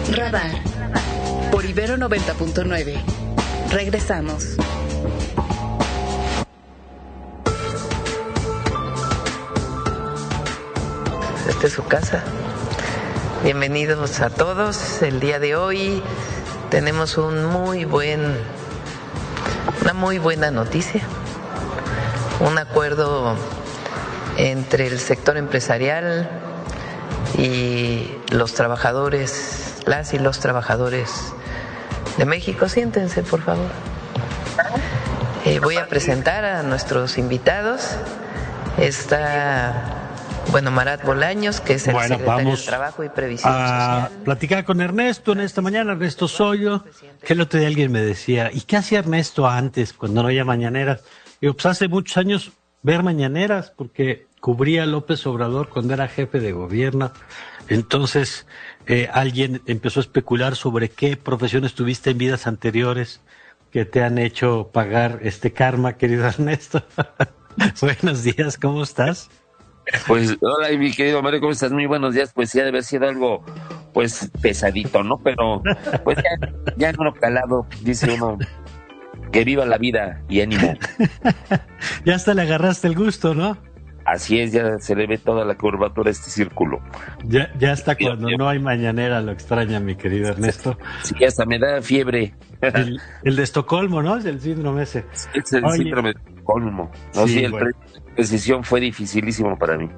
Radar por Ibero 90.9. Regresamos. Esta es su casa. Bienvenidos a todos. El día de hoy tenemos una muy buena noticia. Un acuerdo entre el sector empresarial y los trabajadores, las y los trabajadores de México. Siéntense, por favor. Voy a presentar a nuestros invitados. Está, Marat Bolaños, que es el secretario de Trabajo y Previsión Social. Platicar con Ernesto en esta mañana, Ernesto Soyo, que el otro día alguien me decía, ¿y qué hacía Ernesto antes, cuando no había mañaneras? Digo, pues hace muchos años ver mañaneras, porque cubría a López Obrador cuando era jefe de gobierno. Entonces, alguien empezó a especular sobre qué profesiones tuviste en vidas anteriores que te han hecho pagar este karma, querido Ernesto. Buenos días, ¿cómo estás? Pues, hola, mi querido Mario, ¿cómo estás? Muy buenos días. Pues sí, ha de haber sido algo, pues, pesadito, ¿no? Pero, pues, ya en uno calado, dice uno, que viva la vida y ánimo. Ya hasta le agarraste el gusto, ¿no? Así es, ya se le ve toda la curvatura a este círculo. Ya hasta cuando no hay mañanera lo extraña, mi querido Ernesto. Sí, hasta me da fiebre. El de Estocolmo, ¿no? Es el síndrome ese. Es el síndrome de Estocolmo. No, sí, la decisión fue dificilísimo para mí.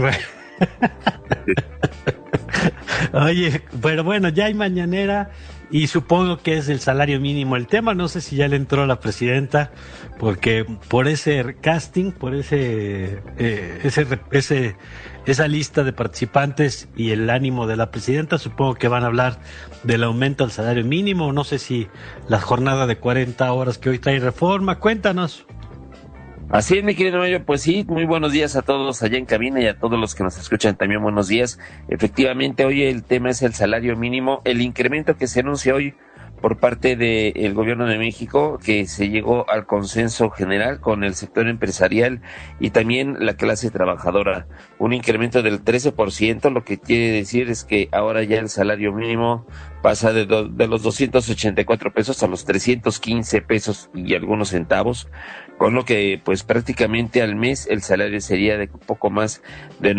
Oye, pero bueno, ya hay mañanera y supongo que es el salario mínimo el tema. No sé si ya le entró la presidenta, porque por ese casting, por esa lista de participantes y el ánimo de la presidenta, supongo que van a hablar del aumento al salario mínimo. No sé si la jornada de 40 horas que hoy trae reforma. Cuéntanos. Así es, mi querido Mayo, pues sí, muy buenos días a todos allá en cabina y a todos los que nos escuchan también buenos días. Efectivamente, hoy el tema es el salario mínimo, el incremento que se anuncia hoy por parte del Gobierno de México, que se llegó al consenso general con el sector empresarial y también la clase trabajadora. Un incremento del 13%, lo que quiere decir es que ahora ya el salario mínimo pasa de los 284 pesos a los 315 pesos y algunos centavos, con lo que pues prácticamente al mes el salario sería de poco más de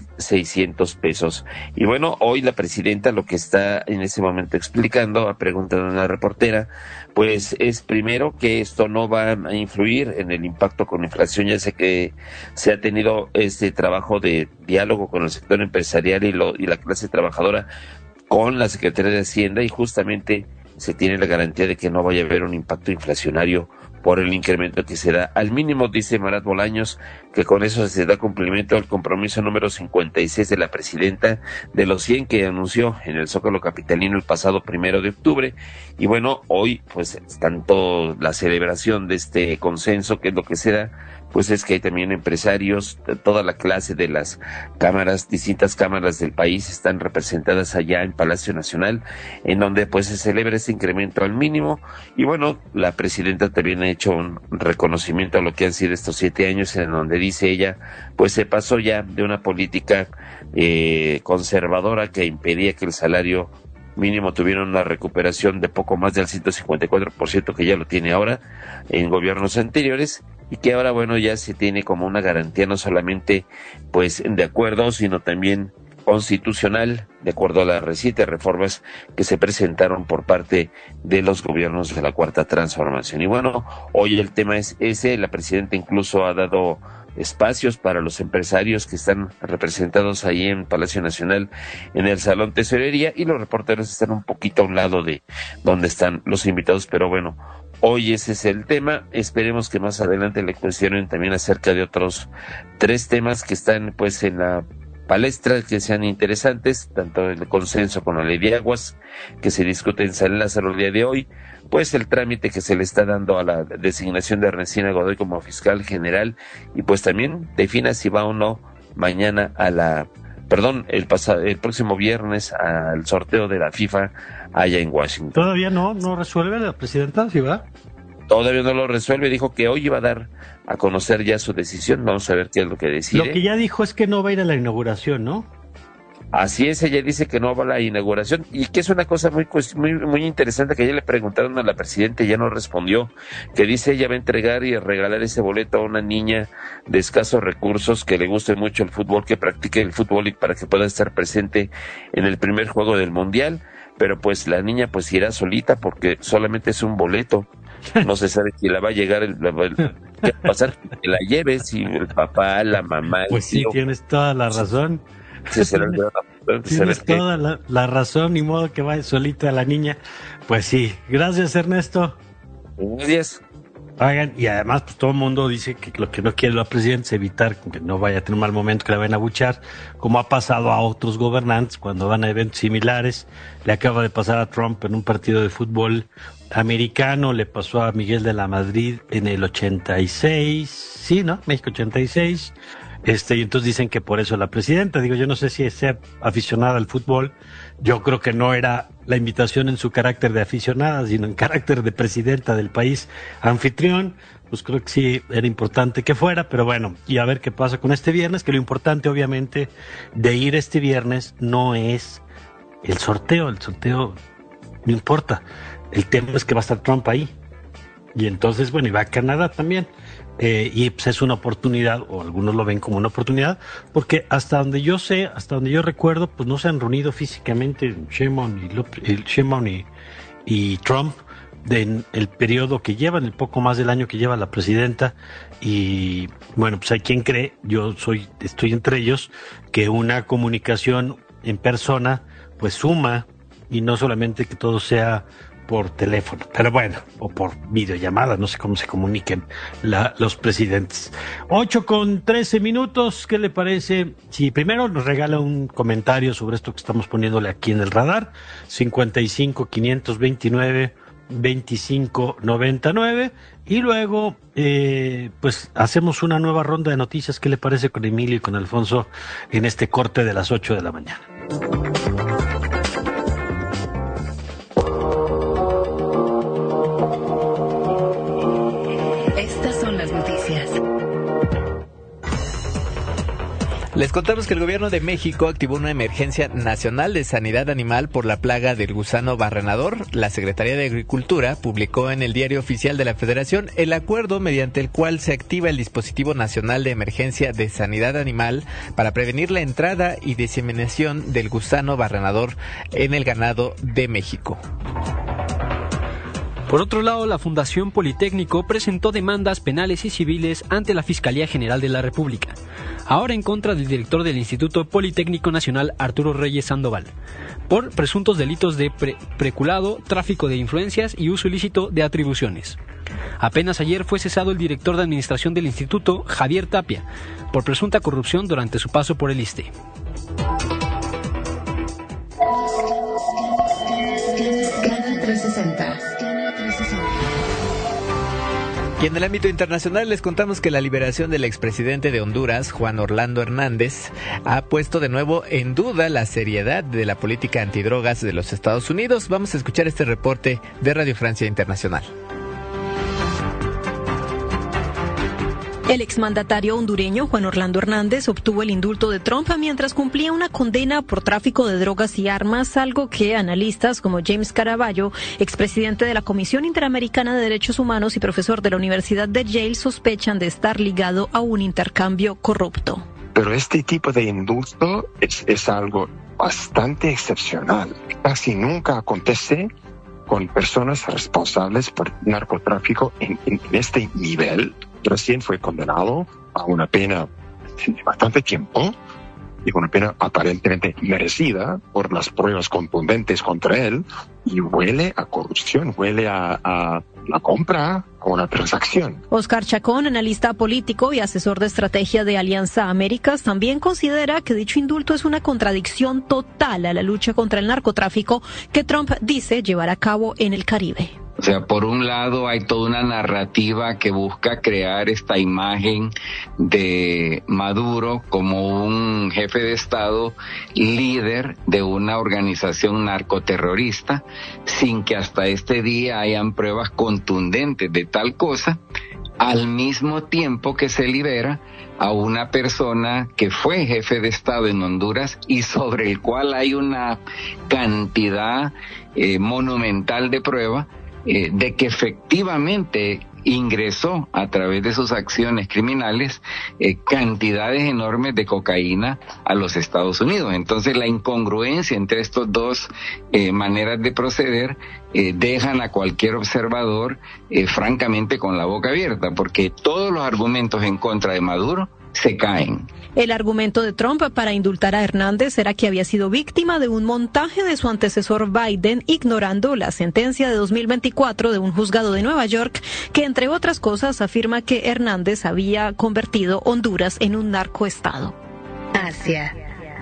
9,600 pesos. Y bueno, hoy la presidenta lo que está en ese momento explicando, a pregunta de una reportera, pues es primero que esto no va a influir en el impacto con inflación. Ya sé que se ha tenido este trabajo de diálogo con el sector empresarial y la clase trabajadora con la Secretaría de Hacienda, y justamente se tiene la garantía de que no vaya a haber un impacto inflacionario por el incremento que se da al mínimo. Dice Marat Bolaños que con eso se da cumplimiento al compromiso número 56 de la presidenta de los 100 que anunció en el Zócalo capitalino el pasado 1 de octubre. Y bueno, hoy pues tanto la celebración de este consenso, que es lo que se da, pues es que hay también empresarios, toda la clase de las cámaras, distintas cámaras del país están representadas allá en Palacio Nacional, en donde pues se celebra este incremento al mínimo. Y bueno, la presidenta también ha hecho un reconocimiento a lo que han sido estos 7 años, en donde dice ella, pues se pasó ya de una política conservadora que impedía que el salario mínimo tuviera una recuperación de poco más del 154%, que ya lo tiene ahora en gobiernos anteriores, y que ahora, bueno, ya se tiene como una garantía no solamente pues de acuerdo, sino también constitucional, de acuerdo a las recientes reformas que se presentaron por parte de los gobiernos de la Cuarta Transformación. Y bueno, hoy el tema es ese. La presidenta incluso ha dado espacios para los empresarios que están representados ahí en Palacio Nacional, en el Salón Tesorería, y los reporteros están un poquito a un lado de donde están los invitados, pero bueno, hoy ese es el tema. Esperemos que más adelante le cuestionen también acerca de otros 3 temas que están pues en la palestra, que sean interesantes, tanto el consenso con la ley de aguas que se discute en San Lázaro el día de hoy, pues el trámite que se le está dando a la designación de Ernestina Godoy como fiscal general, y pues también defina si va o no mañana el próximo viernes al sorteo de la FIFA allá en Washington. ¿Todavía no resuelve la presidenta si va? Todavía no lo resuelve, dijo que hoy iba a dar a conocer ya su decisión. Vamos a ver qué es lo que decide. Lo que ya dijo es que no va a ir a la inauguración, ¿no? Así es, ella dice que no va a la inauguración y que es una cosa muy interesante que ayer le preguntaron a la presidenta y ya no respondió, que dice ella va a entregar y regalar ese boleto a una niña de escasos recursos que le guste mucho el fútbol, que practique el fútbol y para que pueda estar presente en el primer juego del Mundial, pero pues la niña pues irá solita porque solamente es un boleto, no se sabe si la va a llegar qué va a pasar, que la lleve, si el papá, la mamá, pues sí, tienes toda la razón. Tienes toda la razón, ni modo que vaya solita la niña. Pues sí, gracias Ernesto. Buenos días. Oigan, y además pues todo el mundo dice que lo que no quiere la presidenta es evitar que no vaya a tener un mal momento, que la vayan a abuchar, como ha pasado a otros gobernantes cuando van a eventos similares. Le acaba de pasar a Trump en un partido de fútbol americano, le pasó a Miguel de la Madrid en el 86, sí, ¿no? México 86. Y entonces dicen que por eso la presidenta, digo, yo no sé si sea aficionada al fútbol, yo creo que no era la invitación en su carácter de aficionada, sino en carácter de presidenta del país anfitrión, pues creo que sí era importante que fuera, pero bueno, y a ver qué pasa con este viernes, que lo importante obviamente de ir este viernes no es el sorteo no importa, el tema es que va a estar Trump ahí, y entonces, bueno, y va a Canadá también. Y pues es una oportunidad, o algunos lo ven como una oportunidad, porque hasta donde yo sé, hasta donde yo recuerdo, pues no se han reunido físicamente Sheinbaum y Trump en el periodo que llevan, el poco más del año que lleva la presidenta. Y bueno, pues hay quien cree, estoy entre ellos, que una comunicación en persona pues suma, y no solamente que todo sea por teléfono, pero bueno, o por videollamada, no sé cómo se comuniquen los presidentes. 8:13, ¿qué le parece? Si primero nos regala un comentario sobre esto que estamos poniéndole aquí en el radar, 55-529-2599, y luego pues hacemos una nueva ronda de noticias. ¿Qué le parece con Emilio y con Alfonso en este corte de las 8 de la mañana? Les contamos que el gobierno de México activó una emergencia nacional de sanidad animal por la plaga del gusano barrenador. La Secretaría de Agricultura publicó en el Diario Oficial de la Federación el acuerdo mediante el cual se activa el dispositivo nacional de emergencia de sanidad animal para prevenir la entrada y diseminación del gusano barrenador en el ganado de México. Por otro lado, la Fundación Politécnico presentó demandas penales y civiles ante la Fiscalía General de la República, ahora en contra del director del Instituto Politécnico Nacional, Arturo Reyes Sandoval, por presuntos delitos de peculado, tráfico de influencias y uso ilícito de atribuciones. Apenas ayer fue cesado el director de administración del instituto, Javier Tapia, por presunta corrupción durante su paso por el ISSSTE. Canal 360. Y en el ámbito internacional les contamos que la liberación del expresidente de Honduras, Juan Orlando Hernández, ha puesto de nuevo en duda la seriedad de la política antidrogas de los Estados Unidos. Vamos a escuchar este reporte de Radio Francia Internacional. El exmandatario hondureño Juan Orlando Hernández obtuvo el indulto de Trump mientras cumplía una condena por tráfico de drogas y armas, algo que analistas como James Caraballo, expresidente de la Comisión Interamericana de Derechos Humanos y profesor de la Universidad de Yale, sospechan de estar ligado a un intercambio corrupto. Pero este tipo de indulto es algo bastante excepcional. Casi nunca acontece con personas responsables por narcotráfico en este nivel. Recién fue condenado a una pena de bastante tiempo y una pena aparentemente merecida por las pruebas contundentes contra él, y huele a corrupción, huele a la compra o una transacción. Oscar Chacón, analista político y asesor de estrategia de Alianza Américas, también considera que dicho indulto es una contradicción total a la lucha contra el narcotráfico que Trump dice llevar a cabo en el Caribe. O sea, por un lado hay toda una narrativa que busca crear esta imagen de Maduro como un jefe de Estado líder de una organización narcoterrorista, sin que hasta este día hayan pruebas contundentes de tal cosa. al mismo tiempo que se libera a una persona que fue jefe de Estado en Honduras y sobre el cual hay una cantidad monumental de prueba de que efectivamente ingresó a través de sus acciones criminales cantidades enormes de cocaína a los Estados Unidos. Entonces la incongruencia entre estos dos maneras de proceder dejan a cualquier observador francamente con la boca abierta, porque todos los argumentos en contra de Maduro se caen. El argumento de Trump para indultar a Hernández era que había sido víctima de un montaje de su antecesor Biden, ignorando la sentencia de 2024 de un juzgado de Nueva York que, entre otras cosas, afirma que Hernández había convertido Honduras en un narcoestado. Asia.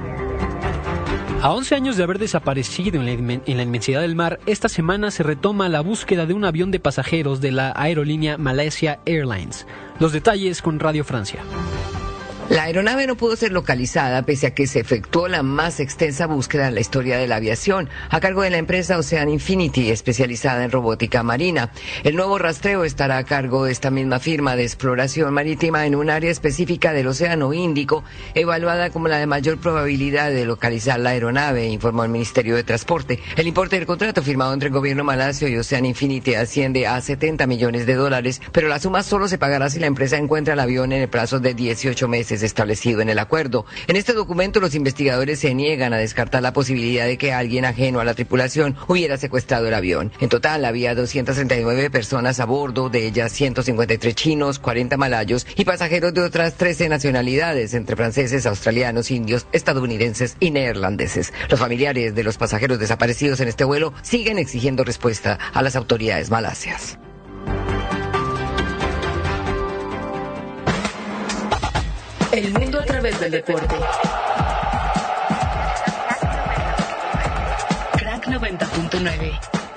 A 11 años de haber desaparecido en la inmensidad del mar, esta semana se retoma la búsqueda de un avión de pasajeros de la aerolínea Malaysia Airlines. Los detalles con Radio Francia. La aeronave no pudo ser localizada pese a que se efectuó la más extensa búsqueda en la historia de la aviación, a cargo de la empresa Ocean Infinity, especializada en robótica marina. El nuevo rastreo estará a cargo de esta misma firma de exploración marítima en un área específica del Océano Índico, evaluada como la de mayor probabilidad de localizar la aeronave, informó el Ministerio de Transporte. El importe del contrato firmado entre el gobierno malasio y Ocean Infinity asciende a $70 millones, pero la suma solo se pagará si la empresa encuentra el avión en el plazo de 18 meses establecido en el acuerdo. En este documento, los investigadores se niegan a descartar la posibilidad de que alguien ajeno a la tripulación hubiera secuestrado el avión. En total, había 239 personas a bordo, de ellas 153 chinos, 40 malayos y pasajeros de otras 13 nacionalidades, entre franceses, australianos, indios, estadounidenses y neerlandeses. Los familiares de los pasajeros desaparecidos en este vuelo siguen exigiendo respuesta a las autoridades malasias. El mundo a través del deporte. Crack 90.9.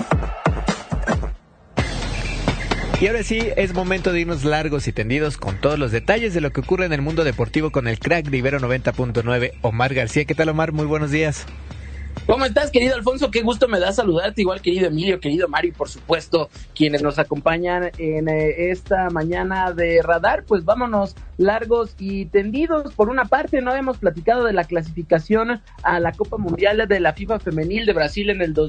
Y ahora sí, es momento de irnos largos y tendidos con todos los detalles de lo que ocurre en el mundo deportivo con el crack de Ibero 90.9, Omar García. ¿Qué tal, Omar? Muy buenos días. ¿Cómo estás, querido Alfonso? Qué gusto me da saludarte, igual querido Emilio, querido Mario y por supuesto quienes nos acompañan en esta mañana de Radar. Pues vámonos largos y tendidos. Por una parte, no hemos platicado de la clasificación a la Copa Mundial de la FIFA Femenil de Brasil en el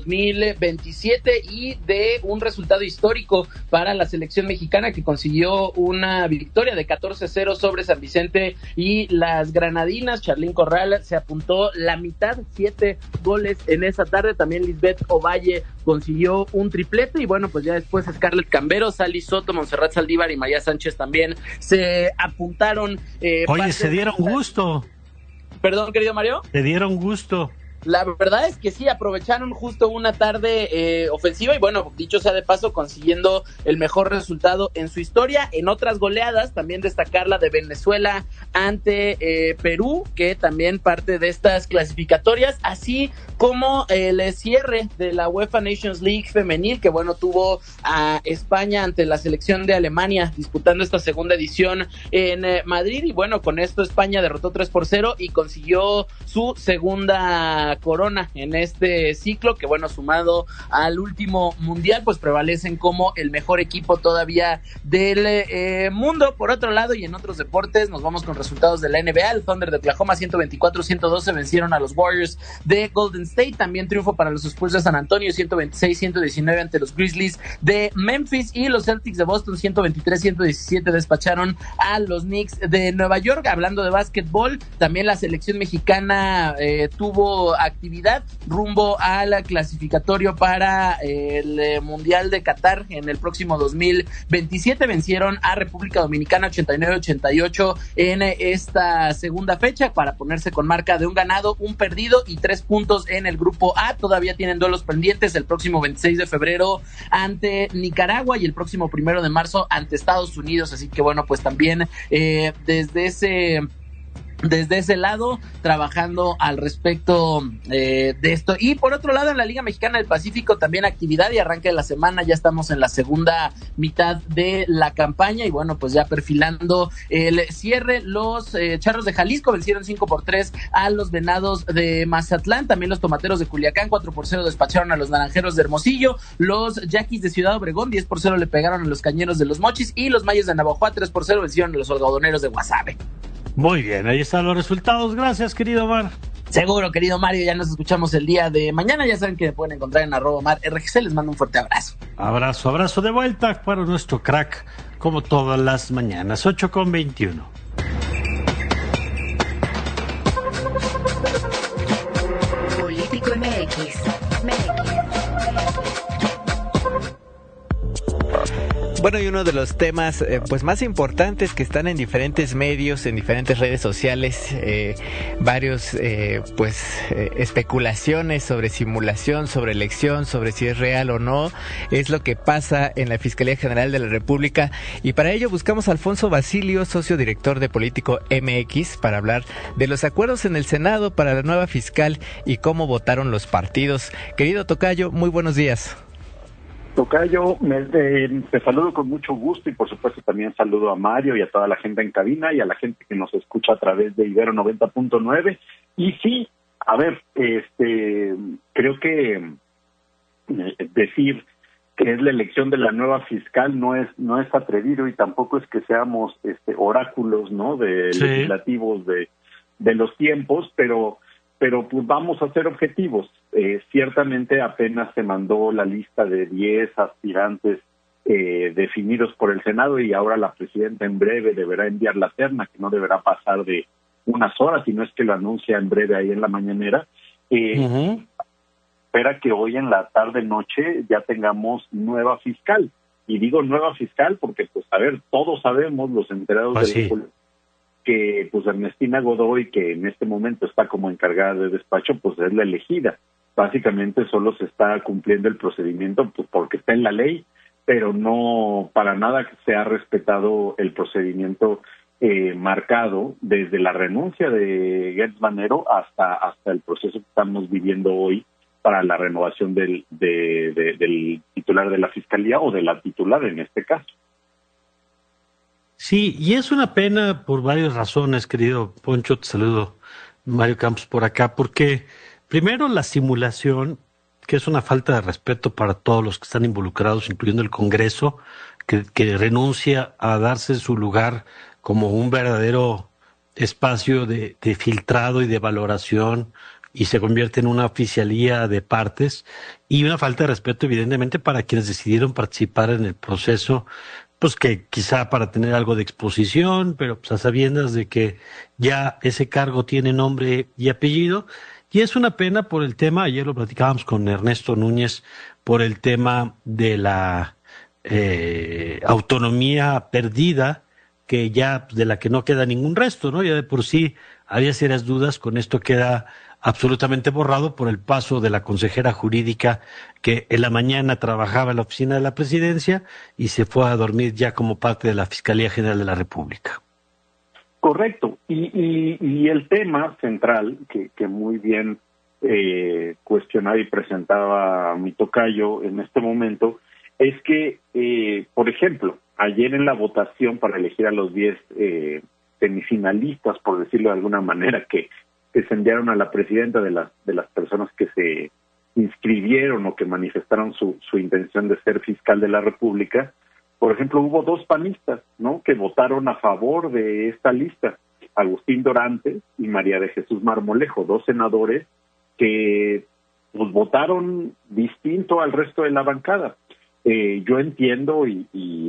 2027 y de un resultado histórico para la selección mexicana que consiguió una victoria de 14-0 sobre San Vicente y las granadinas. Charlín Corral se apuntó la mitad, 7 goles en esa tarde. También Lisbeth Ovalle consiguió un triplete y bueno, pues ya después Scarlett Cambero, Sally Soto, Montserrat Saldívar y María Sánchez también se apuntaron. Oye, se dieron gusto. Perdón, querido Mario. Se dieron gusto. La verdad es que sí, aprovecharon justo una tarde ofensiva y bueno, dicho sea de paso, consiguiendo el mejor resultado en su historia. En otras goleadas, también destacar la de Venezuela ante Perú, que también parte de estas clasificatorias, así como el cierre de la UEFA Nations League femenil, que bueno, tuvo a España ante la selección de Alemania disputando esta segunda edición en Madrid y bueno, con esto España derrotó 3-0 y consiguió su segunda corona en este ciclo, que bueno, sumado al último mundial, pues prevalecen como el mejor equipo todavía del mundo. Por otro lado, y en otros deportes, nos vamos con resultados de la NBA. El Thunder de Oklahoma 124-112 vencieron a los Warriors de Golden State. También triunfo para los Spurs de San Antonio 126-119 ante los Grizzlies de Memphis, y los Celtics de Boston 123-117 despacharon a los Knicks de Nueva York. Hablando de básquetbol, también la selección mexicana tuvo actividad rumbo al clasificatorio para el Mundial de Qatar en el próximo 2027. Vencieron a República Dominicana 89-88 en esta segunda fecha para ponerse con marca de un ganado, un perdido y 3 puntos en el grupo A. Todavía tienen duelos pendientes el próximo 26 de febrero ante Nicaragua y el próximo 1 de marzo ante Estados Unidos, así que bueno, pues también desde ese desde ese lado, trabajando al respecto de esto. Y por otro lado, en la Liga Mexicana del Pacífico también actividad y arranque de la semana, ya estamos en la segunda mitad de la campaña y bueno, pues ya perfilando el cierre, los Charros de Jalisco vencieron 5-3 a los Venados de Mazatlán, también los Tomateros de Culiacán 4-0 despacharon a los Naranjeros de Hermosillo, los Yaquis de Ciudad Obregón 10-0 le pegaron a los Cañeros de los Mochis y los Mayos de Navajo 3-0 vencieron a los Algodoneros de Guasave. Muy bien, ahí están los resultados. Gracias, querido Omar. Seguro, querido Mario, ya nos escuchamos el día de mañana. Ya saben que me pueden encontrar en @OmarRGC. Les mando un fuerte abrazo. Abrazo de vuelta para nuestro crack, como todas las mañanas, 8:21. Político MX. Bueno, y uno de los temas pues más importantes que están en diferentes medios, en diferentes redes sociales, varios especulaciones sobre simulación, sobre elección, sobre si es real o no, es lo que pasa en la Fiscalía General de la República, y para ello buscamos a Alfonso Basilio, socio director de Político MX, para hablar de los acuerdos en el Senado para la nueva fiscal y cómo votaron los partidos. Querido tocayo, muy buenos días. Tocayo, te saludo con mucho gusto y por supuesto también saludo a Mario y a toda la gente en cabina y a la gente que nos escucha a través de Ibero 90.9. Y sí, a ver, creo que decir que es la elección de la nueva fiscal no es atrevido y tampoco es que seamos oráculos, ¿no? Legislativos de los tiempos, pero pues vamos a ser objetivos. Ciertamente apenas se mandó la lista de 10 aspirantes definidos por el Senado y ahora la presidenta en breve deberá enviar la terna, que no deberá pasar de unas horas, si no es que lo anuncia en breve ahí en la mañanera. Espera que hoy en la tarde-noche ya tengamos nueva fiscal. Y digo nueva fiscal porque, pues, a ver, todos sabemos, los enterados que pues Ernestina Godoy, que en este momento está como encargada de despacho, pues es la elegida. Básicamente solo se está cumpliendo el procedimiento pues, porque está en la ley, pero no para nada se ha respetado el procedimiento marcado desde la renuncia de Gertz Manero hasta el proceso que estamos viviendo hoy para la renovación del titular de la Fiscalía o de la titular en este caso. Sí, y es una pena por varias razones, querido Poncho, te saludo, Mario Campos por acá, porque primero la simulación, que es una falta de respeto para todos los que están involucrados, incluyendo el Congreso, que renuncia a darse su lugar como un verdadero espacio de filtrado y de valoración y se convierte en una oficialía de partes, y una falta de respeto evidentemente para quienes decidieron participar en el proceso, pues que quizá para tener algo de exposición, pero pues a sabiendas de que ya ese cargo tiene nombre y apellido. Y es una pena por el tema, ayer lo platicábamos con Ernesto Núñez, por el tema de la autonomía perdida, que ya de la que no queda ningún resto, ¿no? Ya de por sí había serias dudas, con esto queda absolutamente borrado por el paso de la consejera jurídica que en la mañana trabajaba en la oficina de la presidencia y se fue a dormir ya como parte de la Fiscalía General de la República. Correcto. Y el tema central que muy bien cuestionaba y presentaba mi tocayo en este momento es que, por ejemplo, ayer en la votación para elegir a los 10 semifinalistas, por decirlo de alguna manera, que se enviaron a la presidenta de las personas que se inscribieron o que manifestaron su intención de ser fiscal de la República, por ejemplo, hubo 2 panistas, ¿no?, que votaron a favor de esta lista, Agustín Dorantes y María de Jesús Marmolejo, 2 senadores que pues votaron distinto al resto de la bancada. Yo entiendo y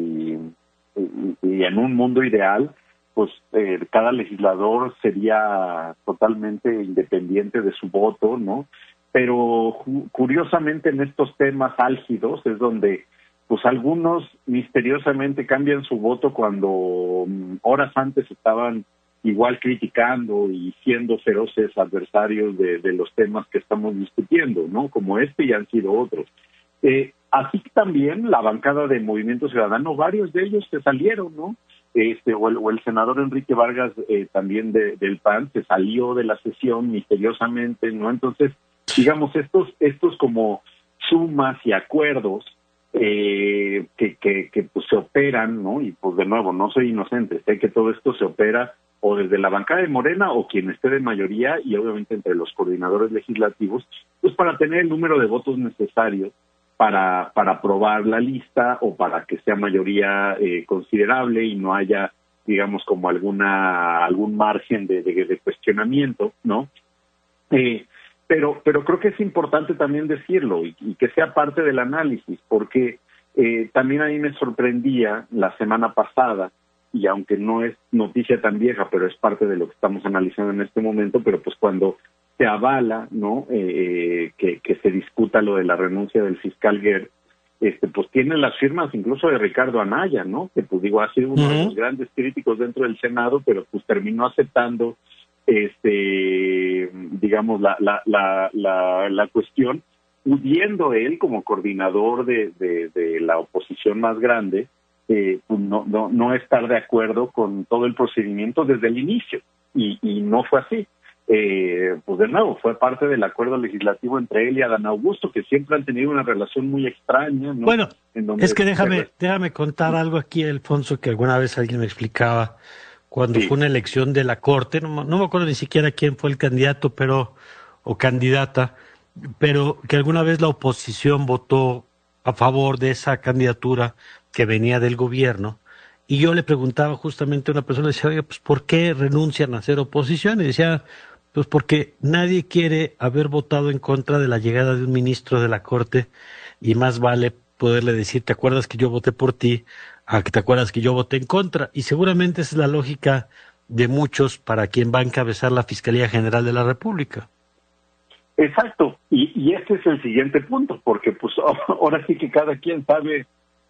en un mundo ideal, pues cada legislador sería totalmente independiente de su voto, ¿no? Pero curiosamente en estos temas álgidos es donde pues algunos misteriosamente cambian su voto cuando horas antes estaban igual criticando y siendo feroces adversarios de los temas que estamos discutiendo, ¿no? Como y han sido otros. Así que también la bancada de Movimiento Ciudadano, varios de ellos se salieron, ¿no? o el senador Enrique Vargas también del PAN se salió de la sesión misteriosamente, ¿no? Entonces, digamos, estos como sumas y acuerdos que pues se operan, ¿no? Y pues de nuevo, no soy inocente, sé que todo esto se opera o desde la bancada de Morena o quien esté de mayoría y obviamente entre los coordinadores legislativos, pues para tener el número de votos necesarios para aprobar la lista o para que sea mayoría considerable y no haya, digamos, como algún margen de cuestionamiento, ¿no? Pero creo que es importante también decirlo y que sea parte del análisis, porque también a mí me sorprendía la semana pasada, y aunque no es noticia tan vieja, pero es parte de lo que estamos analizando en este momento, pero pues cuando se avala, ¿no? Que se discuta lo de la renuncia del fiscal Gertz, pues tiene las firmas incluso de Ricardo Anaya, ¿no? Que pues digo, ha sido uno de los grandes críticos dentro del Senado, pero pues terminó aceptando digamos, la cuestión, pudiendo él, como coordinador de la oposición más grande, pues no estar de acuerdo con todo el procedimiento desde el inicio, y no fue así. Pues de nuevo, fue parte del acuerdo legislativo entre él y Adán Augusto, que siempre han tenido una relación muy extraña, ¿no? Bueno, es que déjame contar Sí. algo aquí, Alfonso, que alguna vez alguien me explicaba. Cuando fue una elección de la Corte, no me acuerdo ni siquiera quién fue el candidato o candidata, pero que alguna vez la oposición votó a favor de esa candidatura que venía del gobierno, y yo le preguntaba justamente a una persona, decía, oye, pues ¿por qué renuncian a ser oposición? Y decía, pues porque nadie quiere haber votado en contra de la llegada de un ministro de la Corte, y más vale poderle decir, ¿te acuerdas que yo voté por ti? A que te acuerdas que yo voté en contra, y seguramente esa es la lógica de muchos para quien va a encabezar la Fiscalía General de la República. Exacto, y este es el siguiente punto, porque pues ahora sí que cada quien sabe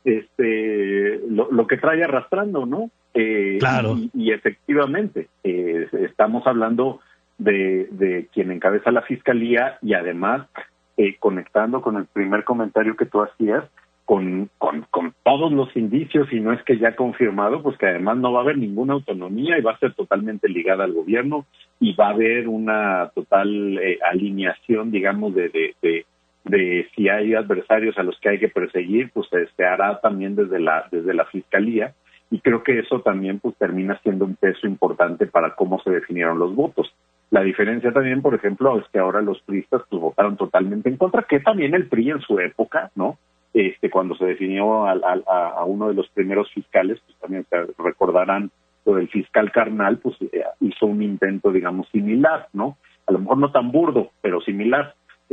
lo que trae arrastrando, ¿no? Claro. Y efectivamente, estamos hablando de quien encabeza la Fiscalía y además conectando con el primer comentario que tú hacías, con todos los indicios, y no es que ya confirmado, pues que además no va a haber ninguna autonomía y va a ser totalmente ligada al gobierno y va a haber una total alineación, digamos, de si hay adversarios a los que hay que perseguir, pues se hará también desde la Fiscalía, y creo que eso también pues termina siendo un peso importante para cómo se definieron los votos. La diferencia también, por ejemplo, es que ahora los priistas pues votaron totalmente en contra, que también el PRI en su época, ¿no? Cuando se definió a uno de los primeros fiscales, pues también se recordarán lo del fiscal Carnal, pues hizo un intento, digamos, similar, ¿no? A lo mejor no tan burdo, pero similar,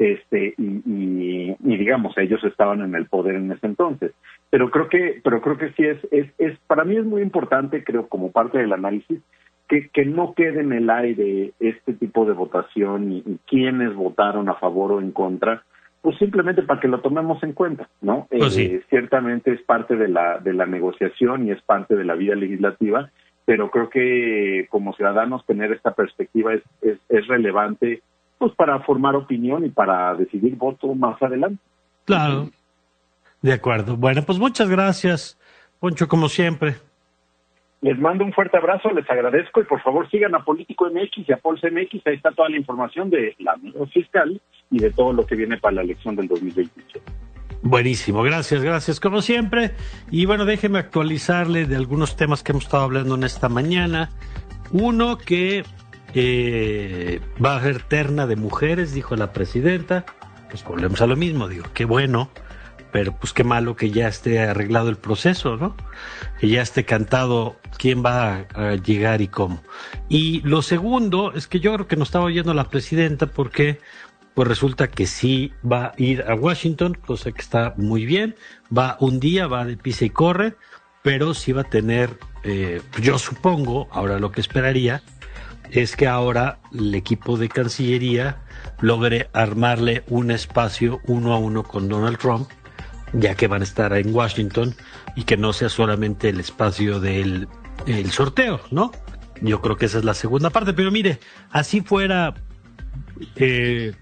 y digamos, ellos estaban en el poder en ese entonces. Pero creo que sí es para mí es muy importante, creo, como parte del análisis, que no quede en el aire este tipo de votación y quiénes votaron a favor o en contra, pues simplemente para que lo tomemos en cuenta, ¿no? Pues sí. Ciertamente es parte de la negociación y es parte de la vida legislativa, pero creo que como ciudadanos tener esta perspectiva es relevante, pues para formar opinión y para decidir voto más adelante. Claro, de acuerdo. Bueno, pues muchas gracias, Poncho, como siempre. Les mando un fuerte abrazo, les agradezco, y por favor sigan a Político MX y a Pulse MX, ahí está toda la información de la nueva fiscal y de todo lo que viene para la elección del 2027. Buenísimo, gracias, como siempre. Y bueno, déjeme actualizarle de algunos temas que hemos estado hablando en esta mañana. Uno, que va a haber terna de mujeres, dijo la presidenta. Pues volvemos a lo mismo, digo, qué bueno, pero pues qué malo que ya esté arreglado el proceso, ¿no? Que ya esté cantado quién va a llegar y cómo. Y lo segundo es que yo creo que nos estaba oyendo la presidenta, porque pues resulta que sí va a ir a Washington, cosa que está muy bien, va un día, va de pisa y corre, pero sí va a tener, yo supongo, ahora lo que esperaría es que ahora el equipo de Cancillería logre armarle un espacio 1-1 con Donald Trump, ya que van a estar en Washington, y que no sea solamente el espacio del sorteo, ¿no? Yo creo que esa es la segunda parte, pero mire, así fuera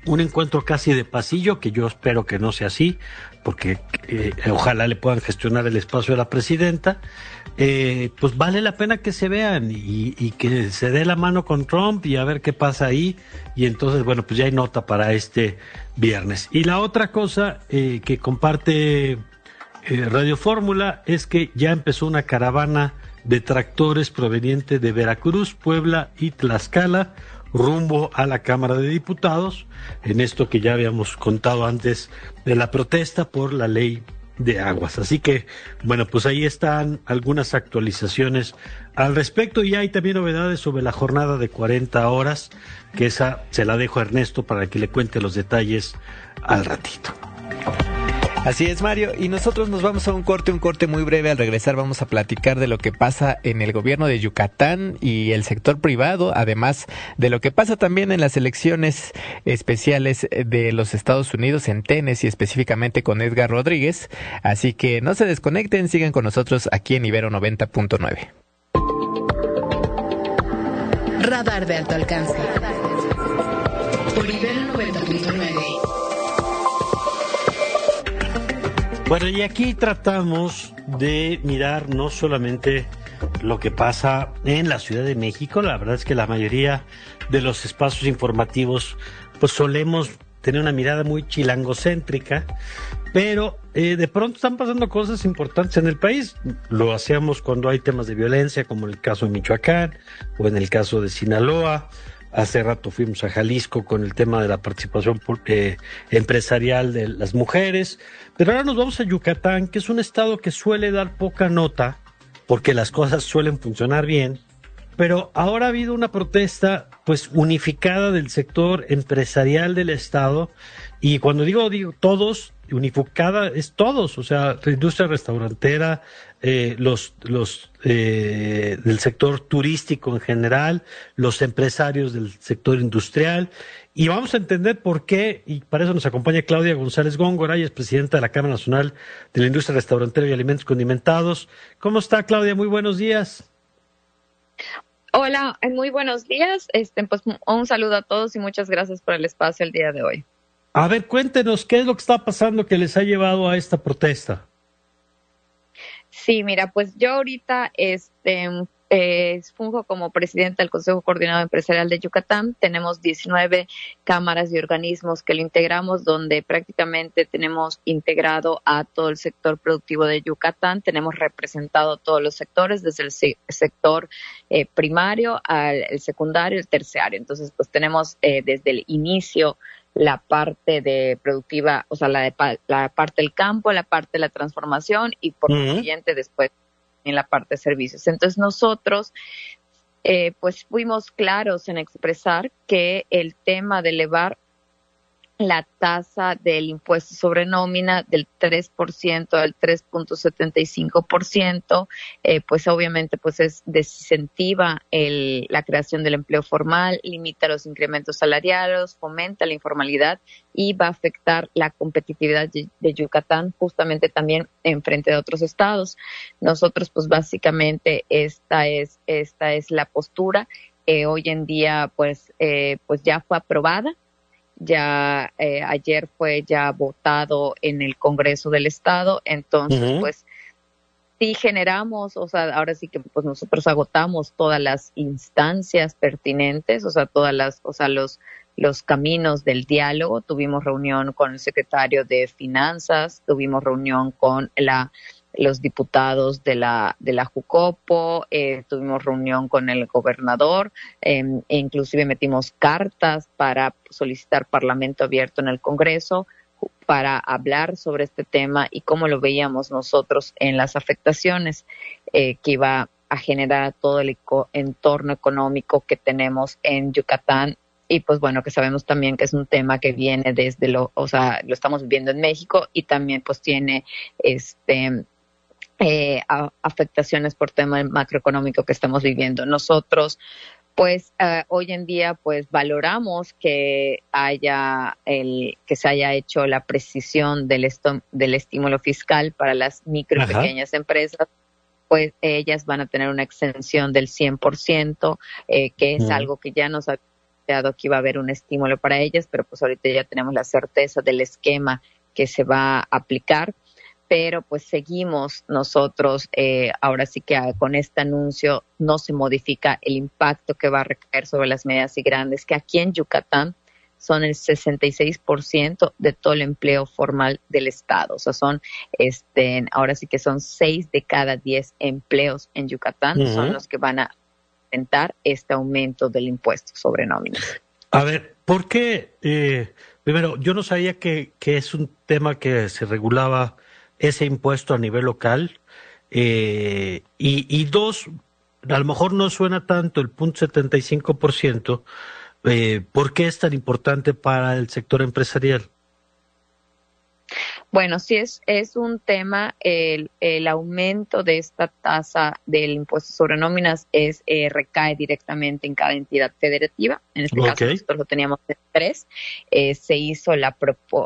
un encuentro casi de pasillo, que yo espero que no sea así, porque ojalá le puedan gestionar el espacio a la presidenta. Pues vale la pena que se vean y que se dé la mano con Trump y a ver qué pasa ahí. Y entonces, bueno, pues ya hay nota para este viernes. Y la otra cosa que comparte Radio Fórmula es que ya empezó una caravana de tractores proveniente de Veracruz, Puebla y Tlaxcala rumbo a la Cámara de Diputados, en esto que ya habíamos contado antes de la protesta por la ley de aguas. Así que, bueno, pues ahí están algunas actualizaciones al respecto, y hay también novedades sobre la jornada de 40 horas, que esa se la dejo a Ernesto para que le cuente los detalles al ratito. Así es, Mario, y nosotros nos vamos a un corte muy breve. Al regresar vamos a platicar de lo que pasa en el gobierno de Yucatán y el sector privado, además de lo que pasa también en las elecciones especiales de los Estados Unidos en Tennessee, específicamente con Edgar Rodríguez. Así que no se desconecten, sigan con nosotros aquí en Ibero 90.9. Radar de alto alcance. Por Ibero 90.9. Bueno, y aquí tratamos de mirar no solamente lo que pasa en la Ciudad de México. La verdad es que la mayoría de los espacios informativos pues solemos tener una mirada muy chilangocéntrica, pero de pronto están pasando cosas importantes en el país. Lo hacíamos cuando hay temas de violencia, como en el caso de Michoacán o en el caso de Sinaloa. Hace rato fuimos a Jalisco con el tema de la participación empresarial de las mujeres. Pero ahora nos vamos a Yucatán, que es un estado que suele dar poca nota, porque las cosas suelen funcionar bien. Pero ahora ha habido una protesta pues unificada del sector empresarial del estado. Y cuando digo todos, unificada es todos, o sea, la industria restaurantera, los del sector turístico en general, los empresarios del sector industrial. Y vamos a entender por qué, y para eso nos acompaña Claudia González Góngora, ella es presidenta de la Cámara Nacional de la Industria Restaurantera y Alimentos Condimentados. ¿Cómo está, Claudia? Muy buenos días. Hola, muy buenos días. Pues un saludo a todos y muchas gracias por el espacio el día de hoy. A ver, cuéntenos, ¿qué es lo que está pasando que les ha llevado a esta protesta? Sí, mira, pues yo ahorita funjo como presidenta del Consejo Coordinado Empresarial de Yucatán. Tenemos 19 cámaras y organismos que lo integramos, donde prácticamente tenemos integrado a todo el sector productivo de Yucatán. Tenemos representado todos los sectores, desde el sector primario al el secundario, el terciario. Entonces, pues tenemos desde el inicio la parte de productiva, o sea, la parte del campo, la parte de la transformación y por consiguiente después en la parte de servicios. Entonces nosotros pues fuimos claros en expresar que el tema de elevar la tasa del impuesto sobre nómina del 3% al 3.75%, pues obviamente pues desincentiva la creación del empleo formal, limita los incrementos salariales, fomenta la informalidad y va a afectar la competitividad de Yucatán justamente también en frente de otros estados. Nosotros pues básicamente esta es la postura. Hoy en día pues ya fue aprobada. Ya ayer fue ya votado en el Congreso del Estado, entonces pues sí generamos, o sea, ahora sí que pues nosotros agotamos todas las instancias pertinentes, o sea, los caminos del diálogo. Tuvimos reunión con el secretario de Finanzas, tuvimos reunión con los diputados de la Jucopo, tuvimos reunión con el gobernador, e inclusive metimos cartas para solicitar parlamento abierto en el Congreso para hablar sobre este tema y cómo lo veíamos nosotros en las afectaciones que iba a generar todo el entorno económico que tenemos en Yucatán. Y pues bueno, que sabemos también que es un tema que viene desde lo estamos viviendo en México y también pues tiene afectaciones por tema macroeconómico que estamos viviendo. Nosotros, pues, hoy en día, pues, valoramos que se haya hecho la precisión del estímulo fiscal para las micro y pequeñas empresas. Pues ellas van a tener una exención del 100%, que es algo que ya nos planteado que iba a haber un estímulo para ellas, pero pues ahorita ya tenemos la certeza del esquema que se va a aplicar. Pero pues seguimos nosotros, ahora sí que con este anuncio no se modifica el impacto que va a recaer sobre las medianas y grandes, que aquí en Yucatán son el 66% de todo el empleo formal del Estado. O sea, son, ahora sí que son 6 de cada 10 empleos en Yucatán son los que van a enfrentar este aumento del impuesto sobre nóminas. A ver, ¿por qué? Primero, yo no sabía que es un tema que se regulaba ese impuesto a nivel local, y dos, a lo mejor no suena tanto el 0.75%, ¿por qué es tan importante para el sector empresarial? Bueno, sí es un tema, el aumento de esta tasa del impuesto sobre nóminas recae directamente en cada entidad federativa. En este caso nosotros lo teníamos en 3. Se hizo la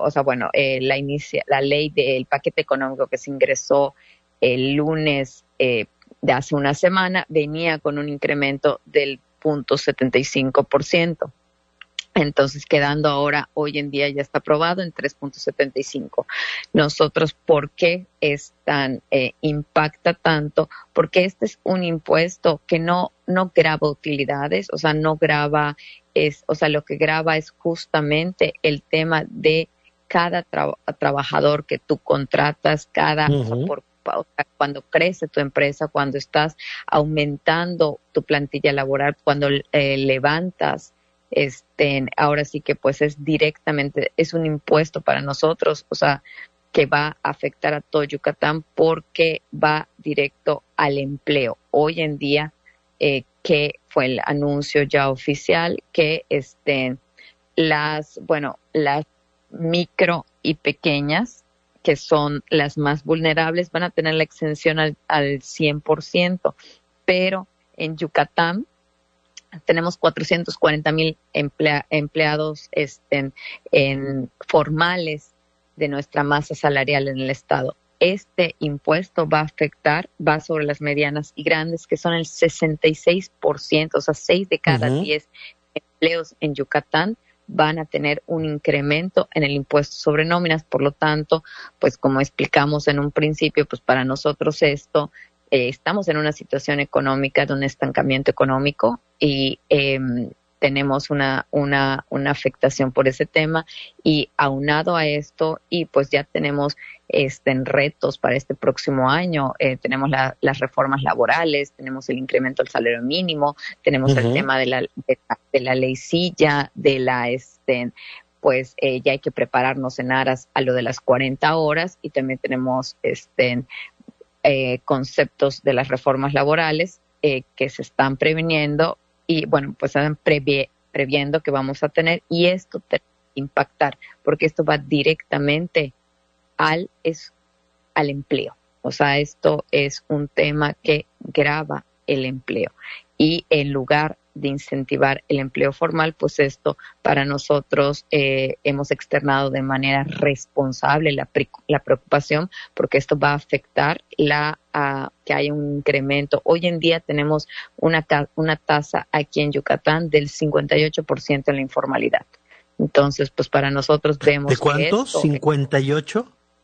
ley del paquete económico que se ingresó el lunes de hace una semana, venía con un incremento del 0.75%. Entonces, quedando ahora, hoy en día ya está aprobado en 3.75. Nosotros, ¿por qué impacta tanto? Porque este es un impuesto que no grava utilidades, o sea, no grava, lo que grava es justamente el tema de cada trabajador que tú contratas, cuando crece tu empresa, cuando estás aumentando tu plantilla laboral, cuando levantas. Ahora sí que pues es un impuesto para nosotros, o sea, que va a afectar a todo Yucatán porque va directo al empleo. Hoy en día, que fue el anuncio ya oficial, que las micro y pequeñas, que son las más vulnerables, van a tener la exención al 100%, pero en Yucatán tenemos 440,000 empleados formales de nuestra masa salarial en el Estado. Este impuesto va sobre las medianas y grandes, que son el 66%, o sea, 6 de cada 10 empleos en Yucatán van a tener un incremento en el impuesto sobre nóminas. Por lo tanto, pues como explicamos en un principio, pues para nosotros estamos en una situación económica de un estancamiento económico y tenemos una afectación por ese tema, y aunado a esto, y pues ya tenemos retos para este próximo año, tenemos las reformas laborales, tenemos el incremento del salario mínimo, tenemos el tema de la ley silla, ya hay que prepararnos en aras a lo de las 40 horas, y también tenemos conceptos de las reformas laborales que se están previniendo y bueno, pues están previendo que vamos a tener, y esto te va a impactar porque esto va directamente al empleo. O sea, esto es un tema que grava el empleo, y en lugar de incentivar el empleo formal, pues esto para nosotros hemos externado de manera responsable la preocupación, porque esto va a afectar que haya un incremento. Hoy en día tenemos una tasa aquí en Yucatán del 58% en la informalidad. Entonces, pues para nosotros vemos ¿de cuánto? que ¿58?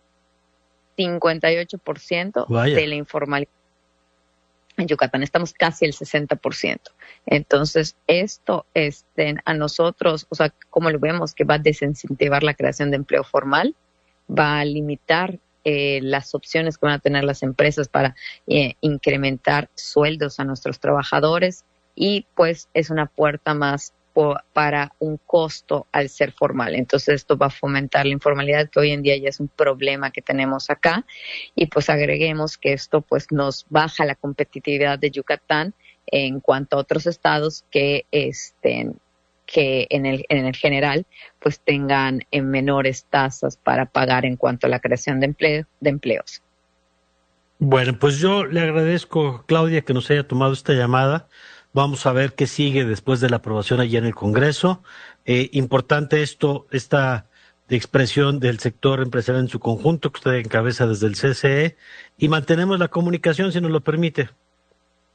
58% de la informalidad. En Yucatán estamos casi el 60%. Entonces, esto a nosotros, o sea, como lo vemos, que va a desincentivar la creación de empleo formal, va a limitar las opciones que van a tener las empresas para incrementar sueldos a nuestros trabajadores, y pues es una puerta más para un costo al ser formal. Entonces esto va a fomentar la informalidad, que hoy en día ya es un problema que tenemos acá, y pues agreguemos que esto pues nos baja la competitividad de Yucatán en cuanto a otros estados que en el general pues tengan menores tasas para pagar en cuanto a la creación de empleos. Bueno, pues yo le agradezco, Claudia, que nos haya tomado esta llamada. Vamos a ver qué sigue después de la aprobación allá en el Congreso. Importante esta expresión del sector empresarial en su conjunto, que usted encabeza desde el CCE, y mantenemos la comunicación, si nos lo permite.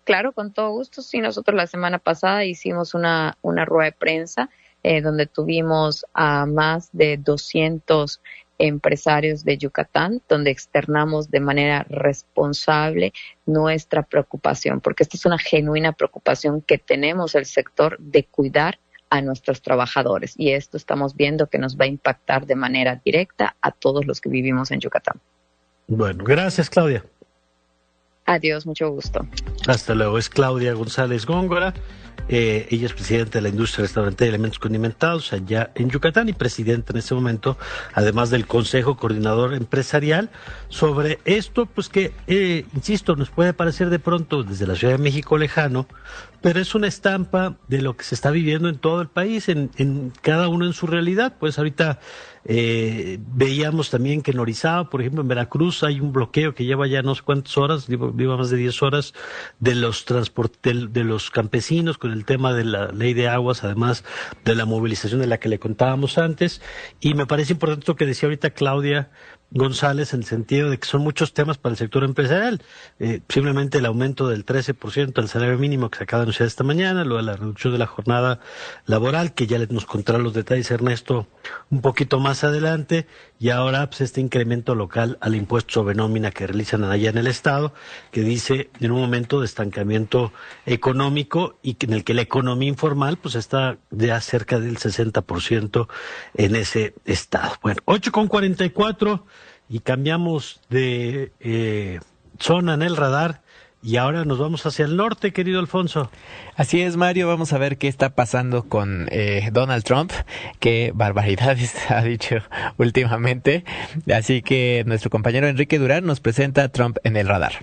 claro, con todo gusto. Sí, nosotros la semana pasada hicimos una rueda de prensa donde tuvimos a más de 200 empresarios de Yucatán, donde externamos de manera responsable nuestra preocupación, porque esta es una genuina preocupación que tenemos el sector de cuidar a nuestros trabajadores, y esto estamos viendo que nos va a impactar de manera directa a todos los que vivimos en Yucatán. Bueno, gracias, Claudia. Adiós, mucho gusto. Hasta luego. Es Claudia González Góngora. Ella es presidenta de la industria restaurantera de alimentos condimentados allá en Yucatán y presidenta en este momento, además del Consejo Coordinador Empresarial, sobre esto, pues que, insisto, nos puede parecer de pronto desde la Ciudad de México lejano, pero es una estampa de lo que se está viviendo en todo el país, en cada uno en su realidad. Pues ahorita veíamos también que en Orizaba, por ejemplo, en Veracruz, hay un bloqueo que lleva ya no sé cuántas horas, lleva más de 10 horas, de los de los campesinos con el tema de la ley de aguas, además de la movilización de la que le contábamos antes. Y me parece importante lo que decía ahorita Claudia González, en el sentido de que son muchos temas para el sector empresarial. Simplemente el aumento del 13% del salario mínimo que se acaba de anunciar esta mañana, lo de la reducción de la jornada laboral, que ya nos contará los detalles Ernesto un poquito más adelante, y ahora pues este incremento local al impuesto sobre nómina que realizan allá en el estado, que dice en un momento de estancamiento económico y en el que la economía informal pues está ya cerca del 60% en ese estado. Bueno, 8:44 y cambiamos de zona en el radar. Y ahora nos vamos hacia el norte, querido Alfonso. Así es, Mario. Vamos a ver qué está pasando con Donald Trump. Qué barbaridades ha dicho últimamente. Así que nuestro compañero Enrique Durán nos presenta a Trump en el radar.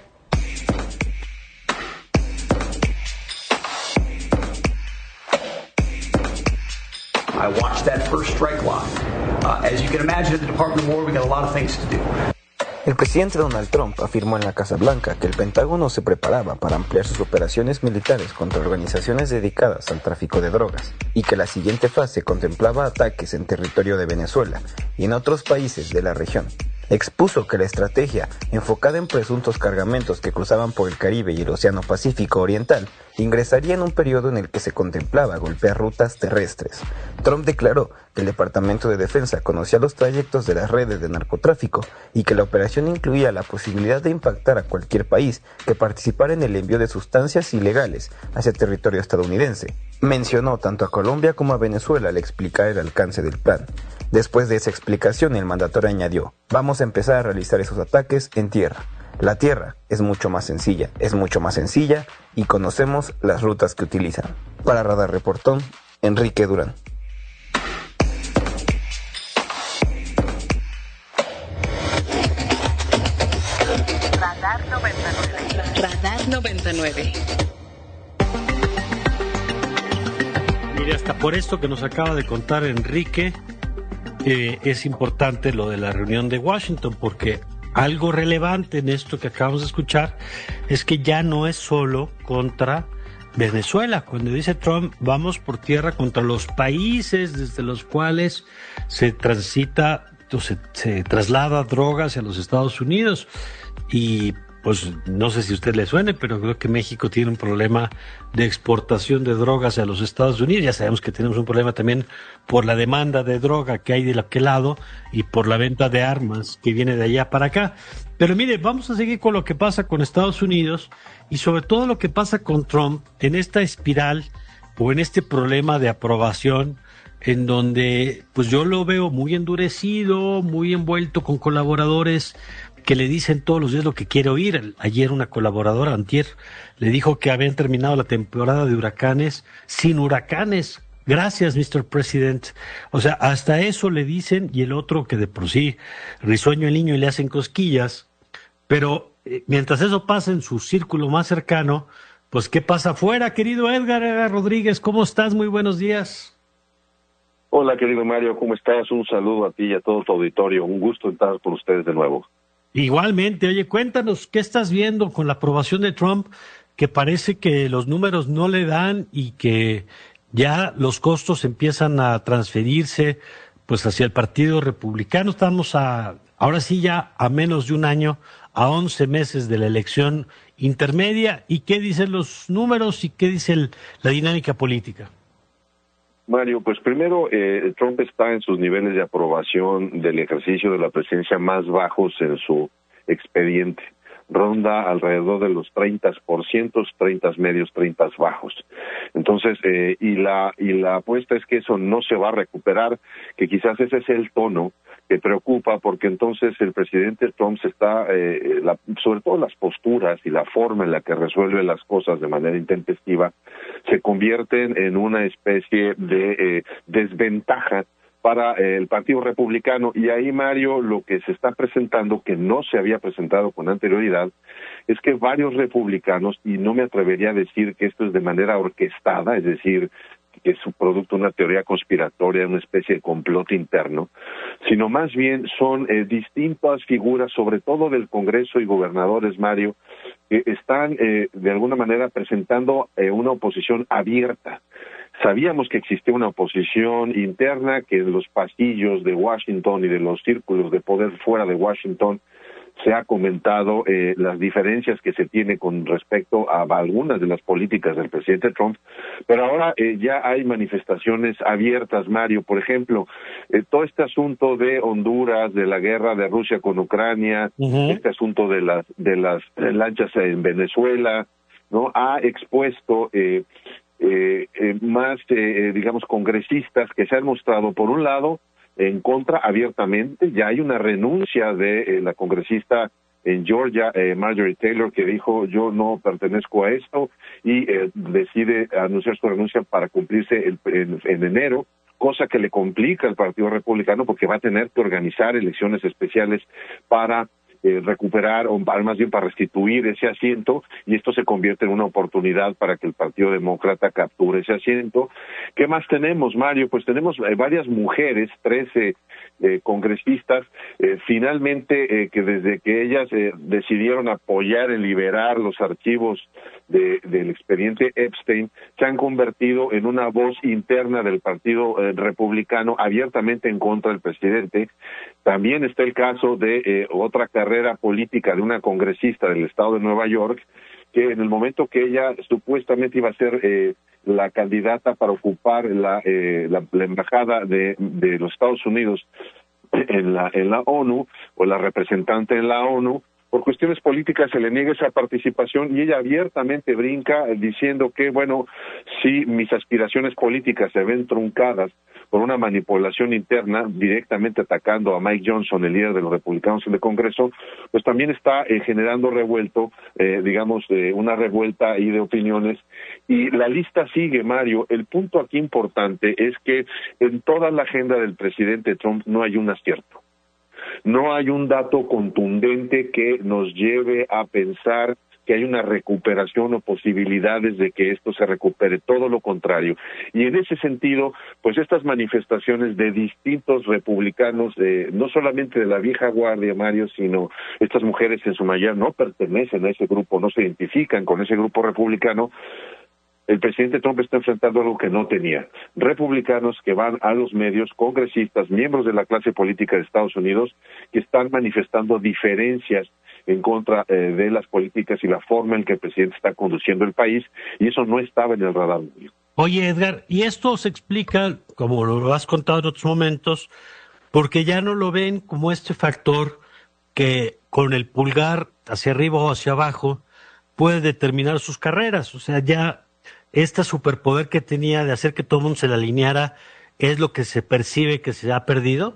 I watched that first strike line. As you can imagine, at the Department of War, we got a lot of things to do. El presidente Donald Trump afirmó en la Casa Blanca que el Pentágono se preparaba para ampliar sus operaciones militares contra organizaciones dedicadas al tráfico de drogas y que la siguiente fase contemplaba ataques en territorio de Venezuela y en otros países de la región. Expuso que la estrategia, enfocada en presuntos cargamentos que cruzaban por el Caribe y el Océano Pacífico Oriental, ingresaría en un periodo en el que se contemplaba golpear rutas terrestres. Trump declaró que el Departamento de Defensa conocía los trayectos de las redes de narcotráfico y que la operación incluía la posibilidad de impactar a cualquier país que participara en el envío de sustancias ilegales hacia territorio estadounidense. Mencionó tanto a Colombia como a Venezuela al explicar el alcance del plan. Después de esa explicación, el mandatario añadió: vamos a empezar a realizar esos ataques en tierra. La tierra es mucho más sencilla y conocemos las rutas que utilizan. Para Radar Reportón, Enrique Durán. Radar 99. Radar 99. Mire, hasta por esto que nos acaba de contar Enrique, es importante lo de la reunión de Washington, porque algo relevante en esto que acabamos de escuchar es que ya no es solo contra Venezuela. Cuando dice Trump, vamos por tierra contra los países desde los cuales se transita, se traslada droga hacia los Estados Unidos. Y pues no sé si a usted le suene, pero creo que México tiene un problema de exportación de drogas a los Estados Unidos. Ya sabemos que tenemos un problema también por la demanda de droga que hay de aquel lado y por la venta de armas que viene de allá para acá. Pero mire, vamos a seguir con lo que pasa con Estados Unidos y sobre todo lo que pasa con Trump en esta espiral o en este problema de aprobación, en donde pues yo lo veo muy endurecido, muy envuelto con colaboradores que le dicen todos los días lo que quiere oír. Ayer una colaboradora, antier, le dijo que habían terminado la temporada de huracanes sin huracanes. Gracias, Mr. President. O sea, hasta eso le dicen, y el otro que de por sí risueño el niño y le hacen cosquillas. Pero mientras eso pasa en su círculo más cercano, pues ¿qué pasa afuera, querido Edgar Rodríguez? ¿Cómo estás? Muy buenos días. Hola, querido Mario, ¿cómo estás? Un saludo a ti y a todo tu auditorio. Un gusto estar con ustedes de nuevo. Igualmente, oye, cuéntanos, ¿qué estás viendo con la aprobación de Trump? Que parece que los números no le dan y que ya los costos empiezan a transferirse pues hacia el Partido Republicano. Estamos ahora sí ya a menos de un año a 11 meses de la elección intermedia, y qué dicen los números y qué dice la dinámica política. Mario, pues primero, Trump está en sus niveles de aprobación del ejercicio de la presidencia más bajos en su expediente. Ronda alrededor de los 30%, 30 medios, 30 bajos. Entonces, y la apuesta es que eso no se va a recuperar, que quizás ese es el tono que preocupa, porque entonces el presidente Trump se está, sobre todo las posturas y la forma en la que resuelve las cosas de manera intempestiva, se convierten en una especie de desventaja para el Partido Republicano. Y ahí, Mario, lo que se está presentando, que no se había presentado con anterioridad, es que varios republicanos, y no me atrevería a decir que esto es de manera orquestada, es decir, que es un producto de una teoría conspiratoria, una especie de complot interno, sino más bien son distintas figuras, sobre todo del Congreso y gobernadores, Mario, que están de alguna manera presentando una oposición abierta. Sabíamos que existía una oposición interna, que en los pasillos de Washington y de los círculos de poder fuera de Washington se ha comentado las diferencias que se tiene con respecto a algunas de las políticas del presidente Trump, pero ahora ya hay manifestaciones abiertas, Mario. Por ejemplo, todo este asunto de Honduras, de la guerra de Rusia con Ucrania, este asunto de las lanchas en Venezuela, ¿no? Ha expuesto más, digamos, congresistas que se han mostrado, por un lado, en contra abiertamente. Ya hay una renuncia de la congresista en Georgia, Marjorie Taylor, que dijo: yo no pertenezco a esto, y decide anunciar su renuncia para cumplirse en enero, cosa que le complica al Partido Republicano, porque va a tener que organizar elecciones especiales para recuperar, o más bien para restituir ese asiento, y esto se convierte en una oportunidad para que el Partido Demócrata capture ese asiento. ¿Qué más tenemos, Mario? Pues tenemos varias mujeres, 13 congresistas, finalmente, que desde que ellas decidieron apoyar en liberar los archivos del expediente Epstein, se han convertido en una voz interna del Partido Republicano abiertamente en contra del presidente. También está el caso de otra carrera política de una congresista del estado de Nueva York, que en el momento que ella supuestamente iba a ser la candidata para ocupar la embajada de los Estados Unidos en la ONU, o la representante en la ONU, por cuestiones políticas se le niega esa participación, y ella abiertamente brinca diciendo que, bueno, si mis aspiraciones políticas se ven truncadas por una manipulación interna, directamente atacando a Mike Johnson, el líder de los republicanos en el Congreso, pues también está generando revuelto, una revuelta ahí de opiniones. Y la lista sigue, Mario. El punto aquí importante es que en toda la agenda del presidente Trump no hay un acierto. No hay un dato contundente que nos lleve a pensar que hay una recuperación o posibilidades de que esto se recupere, todo lo contrario. Y en ese sentido, pues estas manifestaciones de distintos republicanos, no solamente de la vieja guardia, Mario, sino estas mujeres en su mayoría no pertenecen a ese grupo, no se identifican con ese grupo republicano. El presidente Trump está enfrentando algo que no tenía. Republicanos que van a los medios, congresistas, miembros de la clase política de Estados Unidos, que están manifestando diferencias en contra de las políticas y la forma en que el presidente está conduciendo el país, y eso no estaba en el radar. Oye, Edgar, y esto se explica, como lo has contado en otros momentos, porque ya no lo ven como este factor que con el pulgar hacia arriba o hacia abajo puede determinar sus carreras. O sea, ya este superpoder que tenía de hacer que todo el mundo se le alineara es lo que se percibe que se ha perdido.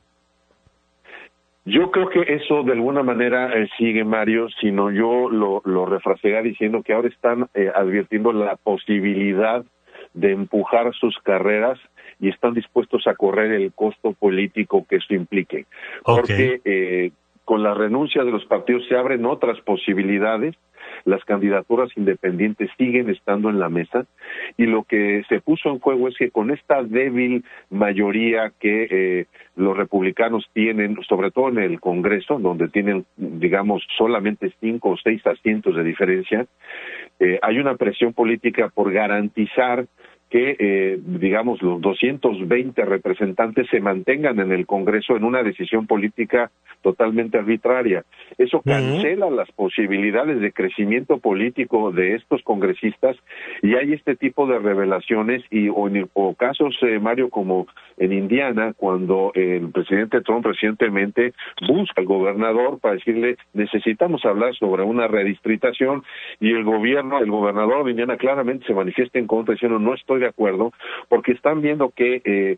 Yo creo que eso de alguna manera sigue, Mario, sino yo lo refrasearía diciendo que ahora están advirtiendo la posibilidad de empujar sus carreras y están dispuestos a correr el costo político que eso implique. Okay. Porque con la renuncia de los partidos se abren otras posibilidades. Las candidaturas independientes siguen estando en la mesa, y lo que se puso en juego es que con esta débil mayoría que los republicanos tienen, sobre todo en el Congreso, donde tienen, digamos, solamente 5 o 6 asientos de diferencia, hay una presión política por garantizar que, digamos, los 220 representantes se mantengan en el Congreso en una decisión política totalmente arbitraria. Eso cancela las posibilidades de crecimiento político de estos congresistas, y hay este tipo de revelaciones o casos, Mario, como en Indiana, cuando el presidente Trump recientemente busca al gobernador para decirle, necesitamos hablar sobre una redistritación, y el gobernador de Indiana claramente se manifiesta en contra, diciendo no estoy de acuerdo, porque están viendo que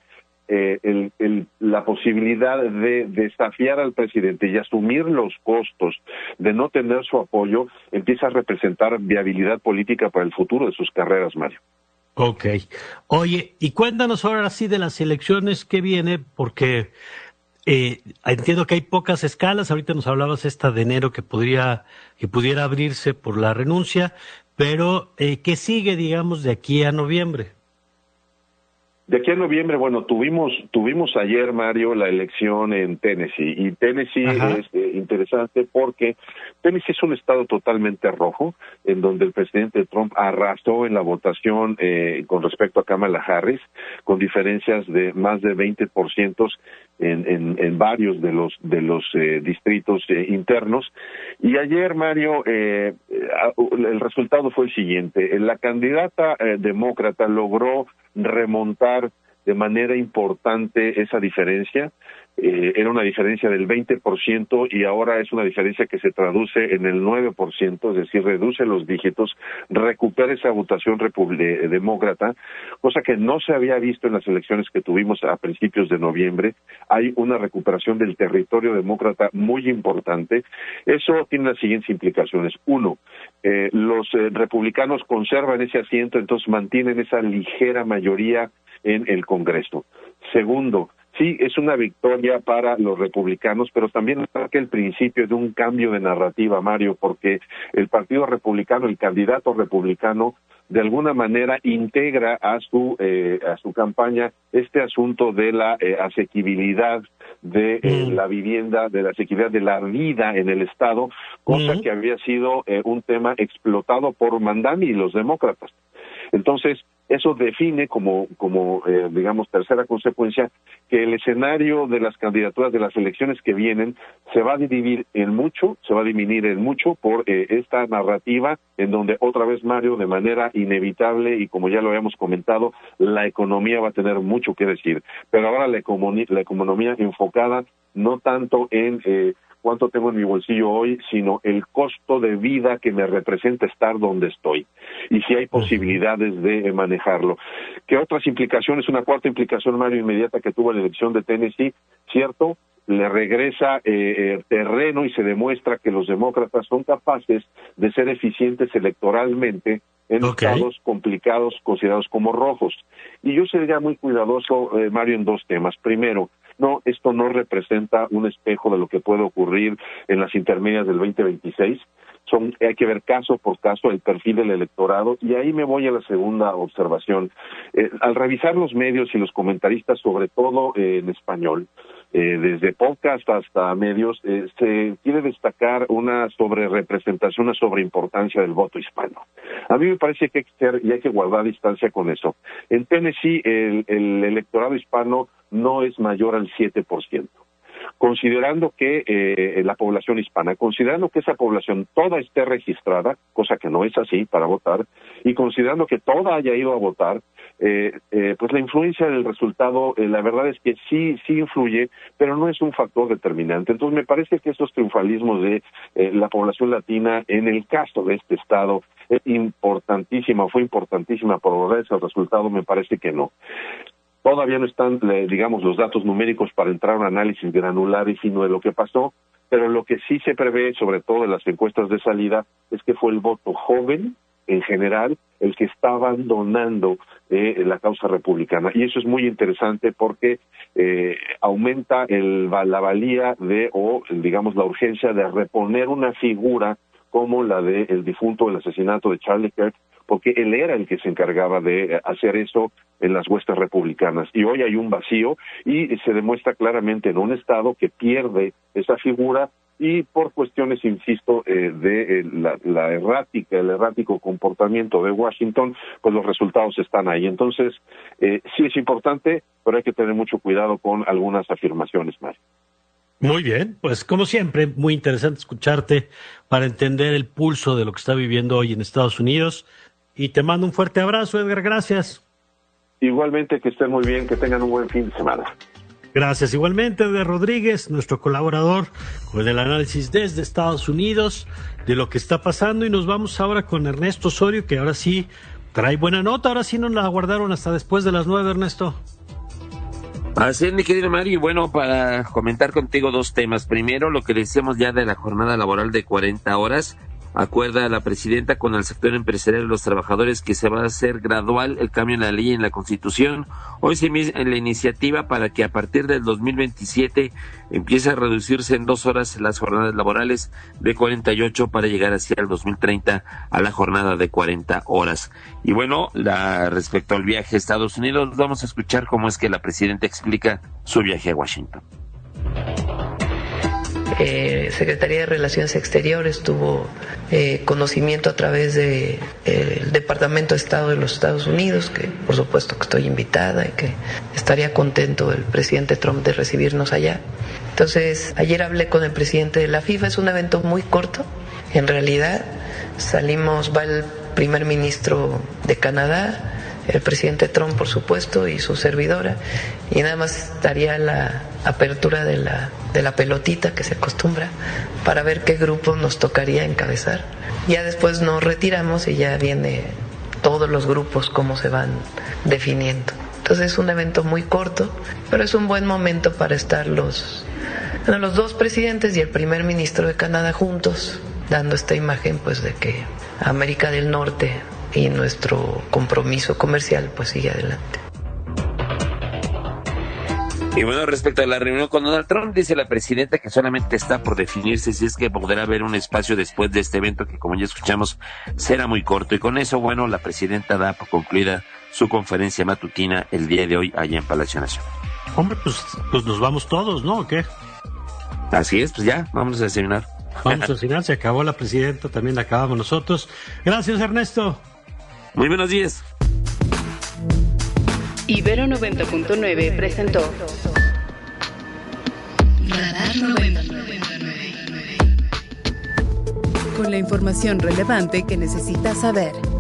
la posibilidad de desafiar al presidente y asumir los costos de no tener su apoyo empieza a representar viabilidad política para el futuro de sus carreras, Mario. Ok. Oye, y cuéntanos ahora sí de las elecciones que viene, porque entiendo que hay pocas escalas. Ahorita nos hablabas esta de enero que pudiera abrirse por la renuncia, pero ¿qué sigue, digamos, de aquí a noviembre? De aquí a noviembre, bueno, tuvimos ayer, Mario, la elección en Tennessee, y Tennessee es interesante porque Tennessee es un estado totalmente rojo, en donde el presidente Trump arrasó en la votación con respecto a Kamala Harris, con diferencias de más de 20% en varios de los distritos internos. Y ayer, Mario, el resultado fue el siguiente: la candidata demócrata logró remontar de manera importante esa diferencia. Era una diferencia del 20% y ahora es una diferencia que se traduce en el 9%, es decir, reduce los dígitos, recupera esa votación demócrata, cosa que no se había visto en las elecciones que tuvimos a principios de noviembre. Hay una recuperación del territorio demócrata muy importante. Eso tiene las siguientes implicaciones. Uno, los republicanos conservan ese asiento, entonces mantienen esa ligera mayoría en el Congreso. Segundo, sí, es una victoria para los republicanos, pero también marca el principio de un cambio de narrativa, Mario, porque el Partido Republicano, el candidato republicano, de alguna manera integra a su campaña este asunto de la asequibilidad de la vivienda, de la asequibilidad de la vida en el Estado, cosa que había sido un tema explotado por Mandani y los demócratas. Entonces, eso define como digamos, tercera consecuencia, que el escenario de las candidaturas de las elecciones que vienen se va a dividir en mucho por esta narrativa en donde otra vez, Mario, de manera inevitable, y como ya lo habíamos comentado, la economía va a tener mucho que decir. Pero ahora la economía enfocada no tanto en cuánto tengo en mi bolsillo hoy, sino el costo de vida que me representa estar donde estoy, y si hay posibilidades de manejarlo. ¿Qué otras implicaciones? Una cuarta implicación, Mario, inmediata que tuvo la elección de Tennessee, cierto, le regresa terreno y se demuestra que los demócratas son capaces de ser eficientes electoralmente en estados complicados considerados como rojos. Y yo sería muy cuidadoso, Mario, en dos temas. Primero, esto no representa un espejo de lo que puede ocurrir en las intermedias del 2026. Hay que ver caso por caso el perfil del electorado, y ahí me voy a la segunda observación. Al revisar los medios y los comentaristas, sobre todo en español, desde podcast hasta medios, se quiere destacar una sobrerepresentación, una sobreimportancia del voto hispano. A mí me parece que hay que ser y hay que guardar distancia con eso. En Tennessee el electorado hispano no es mayor al 7%. Considerando que la población hispana, considerando que esa población toda esté registrada, cosa que no es así para votar, y considerando que toda haya ido a votar, pues la influencia del resultado, la verdad es que sí influye, pero no es un factor determinante. Entonces me parece que estos triunfalismos de la población latina, en el caso de este estado, fue importantísima por lograr ese resultado. Me parece que no. Todavía no están, digamos, los datos numéricos para entrar a un análisis granular y fino de lo que pasó, pero lo que sí se prevé, sobre todo en las encuestas de salida, es que fue el voto joven, en general, el que está abandonando la causa republicana. Y eso es muy interesante porque aumenta la valía digamos, la urgencia de reponer una figura como la del difunto del asesinato de Charlie Kirk, porque él era el que se encargaba de hacer eso en las huestes republicanas. Y hoy hay un vacío y se demuestra claramente en un estado que pierde esa figura y por cuestiones, insisto, de el errático comportamiento de Washington, pues los resultados están ahí. Entonces, sí es importante, pero hay que tener mucho cuidado con algunas afirmaciones, Mario. Muy bien, pues como siempre, muy interesante escucharte para entender el pulso de lo que está viviendo hoy en Estados Unidos. Y te mando un fuerte abrazo, Edgar, gracias. Igualmente, que estén muy bien, que tengan un buen fin de semana. Gracias. Igualmente, Edgar Rodríguez, nuestro colaborador con el análisis desde Estados Unidos de lo que está pasando. Y nos vamos ahora con Ernesto Osorio, que ahora sí trae buena nota. Ahora sí nos la guardaron hasta después de las 9, Ernesto. Así es, mi querido Mario, y bueno, para comentar contigo dos temas. Primero, lo que decíamos ya de la jornada laboral de 40 horas. Acuerda la presidenta con el sector empresarial y los trabajadores que se va a hacer gradual el cambio en la ley y en la Constitución. Hoy se inicia la iniciativa para que a partir del 2027 empiece a reducirse en 2 horas las jornadas laborales de 48 para llegar hacia el 2030 a la jornada de 40 horas. Y bueno, respecto al viaje a Estados Unidos, vamos a escuchar cómo es que la presidenta explica su viaje a Washington. Secretaría de Relaciones Exteriores tuvo conocimiento a través del Departamento de Estado de los Estados Unidos, que por supuesto que estoy invitada y que estaría contento el presidente Trump de recibirnos allá. Entonces, ayer hablé con el presidente de la FIFA, es un evento muy corto, en realidad va el primer ministro de Canadá, el presidente Trump, por supuesto, y su servidora, y nada más estaría la apertura de la pelotita que se acostumbra para ver qué grupo nos tocaría encabezar. Ya después nos retiramos y ya viene todos los grupos, cómo se van definiendo. Entonces es un evento muy corto, pero es un buen momento para estar los dos presidentes y el primer ministro de Canadá juntos, dando esta imagen pues de que América del Norte y nuestro compromiso comercial pues sigue adelante. Y bueno, respecto a la reunión con Donald Trump, dice la presidenta que solamente está por definirse si es que podrá haber un espacio después de este evento que, como ya escuchamos, será muy corto. Y con eso, bueno, la presidenta da por concluida su conferencia matutina el día de hoy allá en Palacio Nacional. Hombre, pues nos vamos todos, ¿no? ¿O qué? Así es, pues ya, vámonos a desayunar. Vamos a desayunar, se acabó la presidenta, también la acabamos nosotros. Gracias, Ernesto. Muy buenos días. Ibero 90.9 presentó Radar 99. Con la información relevante que necesitas saber.